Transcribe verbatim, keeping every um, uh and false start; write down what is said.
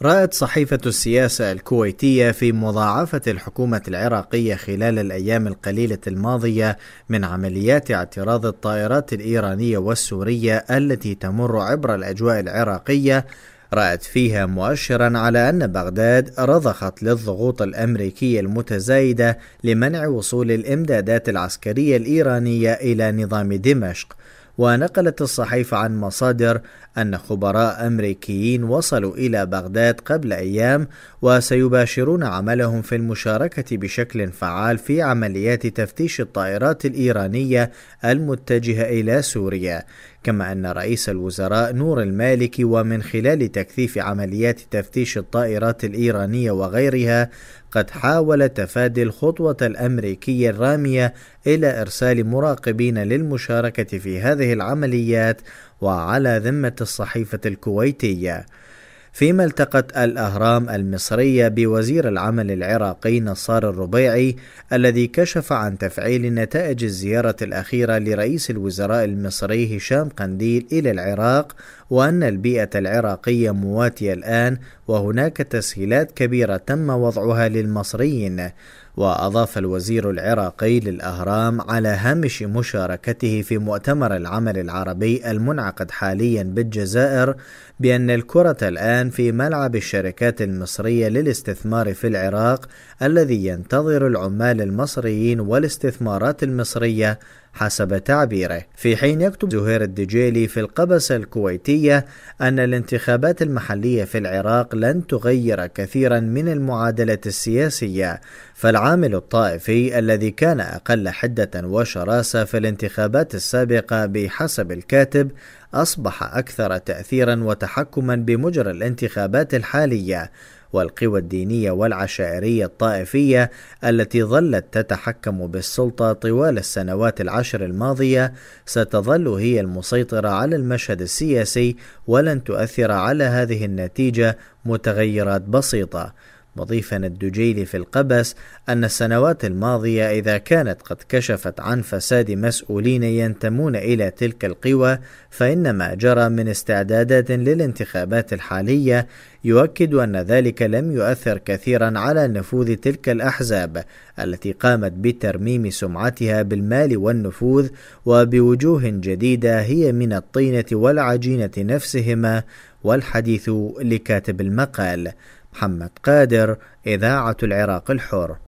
رأت صحيفة السياسة الكويتية في مضاعفة الحكومة العراقية خلال الأيام القليلة الماضية من عمليات اعتراض الطائرات الإيرانية والسورية التي تمر عبر الأجواء العراقية، رأت فيها مؤشرا على أن بغداد رضخت للضغوط الأمريكية المتزايدة لمنع وصول الإمدادات العسكرية الإيرانية إلى نظام دمشق. ونقلت الصحيفة عن مصادر أن خبراء أمريكيين وصلوا إلى بغداد قبل أيام وسيباشرون عملهم في المشاركة بشكل فعال في عمليات تفتيش الطائرات الإيرانية المتجهة إلى سوريا. كما أن رئيس الوزراء نور المالكي ومن خلال تكثيف عمليات تفتيش الطائرات الإيرانية وغيرها قد حاول تفادي الخطوة الأمريكية الرامية إلى إرسال مراقبين للمشاركة في هذه العمليات وعلى ذمة الصحيفة الكويتية. فيما التقت الأهرام المصرية بوزير العمل العراقي نصار الربيعي الذي كشف عن تفعيل نتائج الزيارة الأخيرة لرئيس الوزراء المصري هشام قنديل إلى العراق، وأن البيئة العراقية مواتية الآن وهناك تسهيلات كبيرة تم وضعها للمصريين. وأضاف الوزير العراقي للأهرام على هامش مشاركته في مؤتمر العمل العربي المنعقد حاليا بالجزائر بأن الكرة الآن في ملعب الشركات المصرية للاستثمار في العراق الذي ينتظر العمال المصريين والاستثمارات المصرية حسب تعبيره. في حين يكتب زهير الدجيلي في القبسة الكويتية أن الانتخابات المحلية في العراق لن تغير كثيرا من المعادلة السياسية، فالعامل الطائفي الذي كان أقل حدة وشراسة في الانتخابات السابقة بحسب الكاتب أصبح أكثر تأثيرا وتحكما بمجرى الانتخابات الحالية، والقوى الدينية والعشائرية الطائفية التي ظلت تتحكم بالسلطة طوال السنوات العشر الماضية ستظل هي المسيطرة على المشهد السياسي، ولن تؤثر على هذه النتيجة متغيرات بسيطة. مضيفا الدجيلي في القبس أن السنوات الماضية إذا كانت قد كشفت عن فساد مسؤولين ينتمون إلى تلك القوى، فإن ما جرى من استعدادات للانتخابات الحالية يؤكد أن ذلك لم يؤثر كثيرا على نفوذ تلك الأحزاب التي قامت بترميم سمعتها بالمال والنفوذ وبوجوه جديدة هي من الطينة والعجينة نفسهما. والحديث لكاتب المقال. محمد قادر، إذاعة العراق الحر.